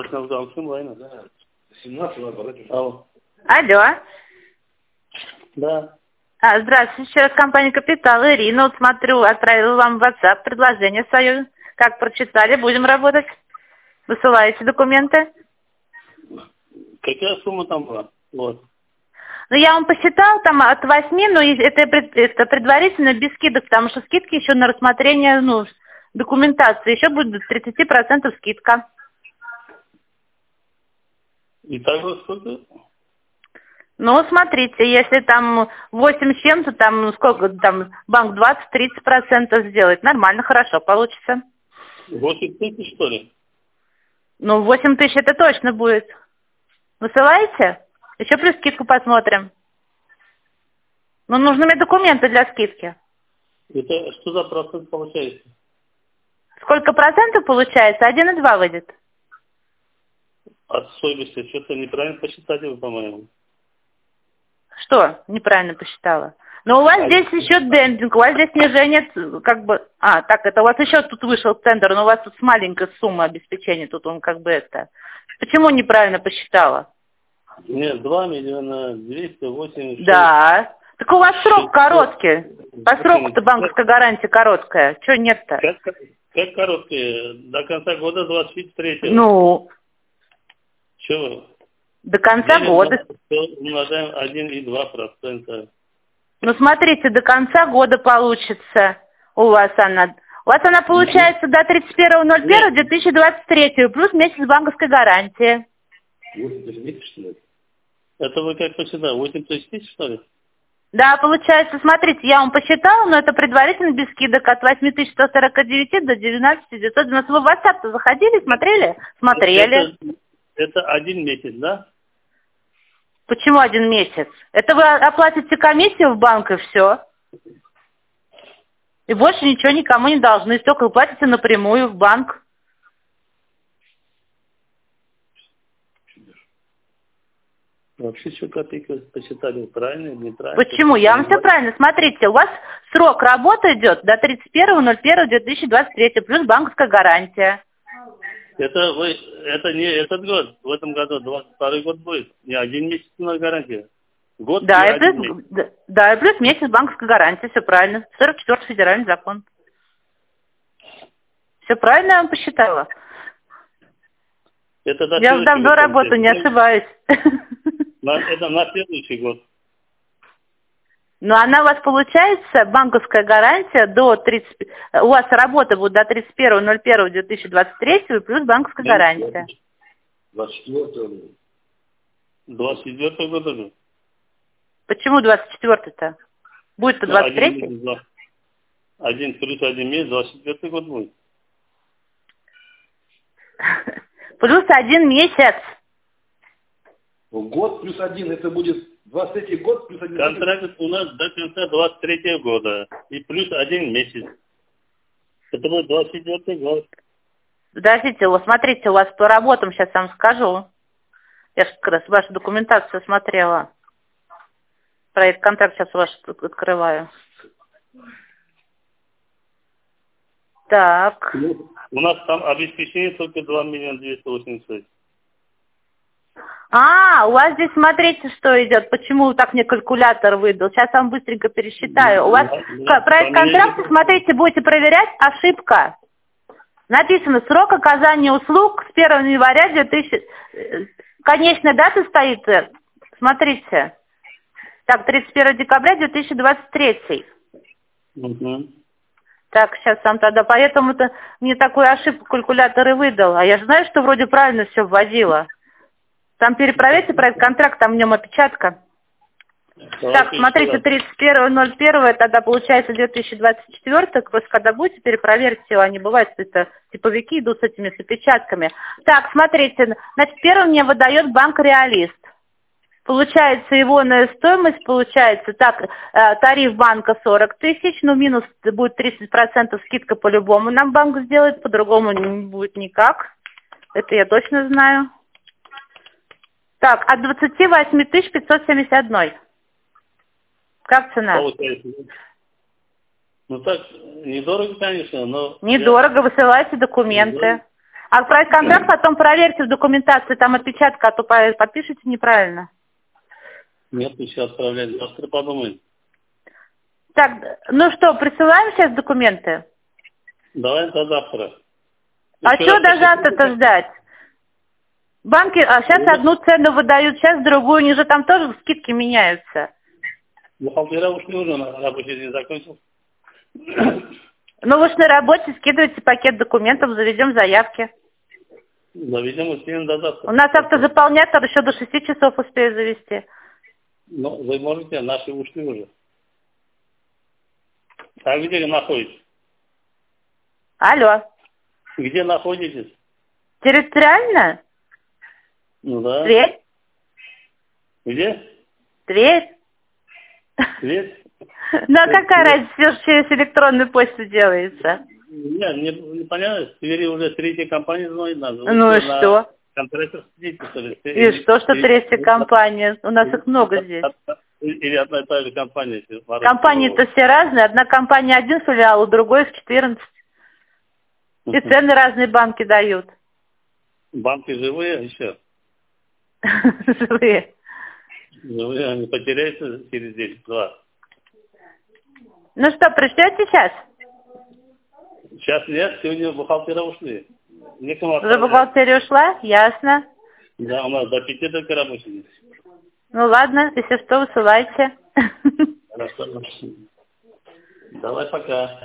Да. 17 Алло. Алло. Да. Здравствуйте, еще раз компания «Капитал». Ирина, вот смотрю, отправила вам в WhatsApp предложение свое. Как прочитали, будем работать. Высылаете документы. Какая сумма там была? Вот. Ну, я вам посчитал, там от 8, но это предварительно без скидок, потому что скидки еще на рассмотрение, документации. Еще будет 30% скидка. Итого сколько? Ну, смотрите, если там 8 с чем-то, там сколько, там банк 20-30% сделает. Нормально, хорошо получится. 8 тысяч, что ли? Ну, 8 тысяч это точно будет. Высылаете? Еще плюс скидку посмотрим. Ну, нужны мне документы для скидки. Это что за процент получается? Сколько процентов получается? 1,2 выйдет. От стоимости что-то неправильно посчитали вы, по-моему. Что неправильно посчитала? Но у вас здесь еще демпинг, у вас здесь снижение, это у вас еще тут вышел тендер, но у вас тут маленькая сумма обеспечения, тут он это. Почему неправильно посчитала? Нет, 2 миллиона 286. Да. Так у вас срок короткий. По сроку-то банковская гарантия короткая. Чего нет-то? Как короткие? До конца года 23-го. Ну? Чего? До конца года. Умножаем 1,2%. Ну, смотрите, до конца года получится у вас она. У вас она получается до 31.01.2023, плюс месяц банковской гарантии. 8 тысяч месяц, что ли? Это вы как посчитали? 8 тысяч, что ли? Да, получается, смотрите, я вам посчитала, но это предварительно без скидок от 8149 до 19990. Вы в WhatsApp-то заходили, смотрели? Смотрели. Это 1 месяц, да? Почему 1 месяц? Это вы оплатите комиссию в банк и все. И больше ничего никому не должны, только вы платите напрямую в банк. Вообще, что копейка посчитали, правильно, неправильно? Почему? Я вам все правильно. Смотрите, у вас срок работы идет до 31.01.2023, плюс банковская гарантия. Это не этот год, в этом году 22 год будет, не 1 месяц на гарантия. Год да, и 1 месяц. Да, и плюс месяц банковской гарантии, все правильно. 44-й федеральный закон. Все правильно я вам посчитала? Я уже давно работаю, не ошибаюсь. Это на следующий год. Но она у вас получается, банковская гарантия до 30... У вас работа будет до 31.01.2023 плюс банковская гарантия. 24-го. 24-й год уже. Почему 24-й-то? Будет-то 23-й? 1 плюс 1 месяц, 24-й год будет. Плюс 1 месяц. Год плюс 1, это будет 23-й год плюс 1 месяц. Контракт у нас до конца 23-го года. И плюс 1 месяц. Это будет 24-й год. Подождите, смотрите, у вас по работам сейчас вам скажу. Я же как раз вашу документацию смотрела. Проект контракт сейчас ваш открываю. Так. У нас там обеспечение только 2 миллиона 286. У вас здесь смотрите, что идет. Почему так мне калькулятор выдал? Сейчас я вам быстренько пересчитаю. У вас проект контракта, смотрите, будете проверять, ошибка. Написано, срок оказания услуг с 1 января 2000... Конечная дата стоит, смотрите. Так, 31 декабря 2023. Угу. Так, сейчас сам тогда, поэтому-то мне такую ошибку калькулятор и выдал. А я же знаю, что вроде правильно все вводила. Там перепроверьте проект контракт, там в нем опечатка. Так, смотрите, 31.01, тогда получается 2024, просто когда будете перепроверьте, они бывают, это типовики идут с этими с опечатками. Так, смотрите, значит, первым мне выдает банк «Реалист». Получается, его стоимость получается, так, тариф банка 40 тысяч, минус будет 30% скидка по-любому нам банк сделает, по-другому не будет никак. Это я точно знаю. Так, от 28 571. Как цена? Получается. Так, недорого, конечно, но... Недорого, высылайте документы. Отправить контракт, потом проверьте в документации, там отпечатка, а то подпишите неправильно. Нет, сейчас отправлять. Завтра подумаем. Так, ну что, присылаем сейчас документы? Давай до завтра. А Еще что раз до посмотрите. завтра-то ждать? Банки сейчас одну цену выдают, сейчас другую, они же там тоже скидки меняются. Бухгалтера ушли уже, рабочий день закончил. Ну вы ж на работе, скидывайте пакет документов, заведем заявки. Заведем, успеем до завтра. У нас автозаполнятор еще до 6 часов успеет завести. Ну, вы можете, наши ушли уже. А где находитесь? Алло. Где находитесь? Территориально? Ну да. Тверь? Где? Тверь? Тверь? Ну а какая разница, всё же через электронную почту делается? Нет, не понятно. В Твери уже третья компания звонит нас. Ну и что? Контрактор сидите, что ли? И что третья компания? У нас их много здесь. Или одна и та же компания. Компании-то все разные. Одна компания один филиал, у другой их 14. И цены разные банки дают. Банки живые еще? Живые. Живые, они потеряются через день-два. Ну что, пришлете сейчас? Сейчас нет, сегодня бухгалтера ушли. Некому Уже бухгалтерия ушла? Ясно. Да, у нас до 5 только рабочий. Ну ладно, если что, высылайте. Хорошо. Давай пока.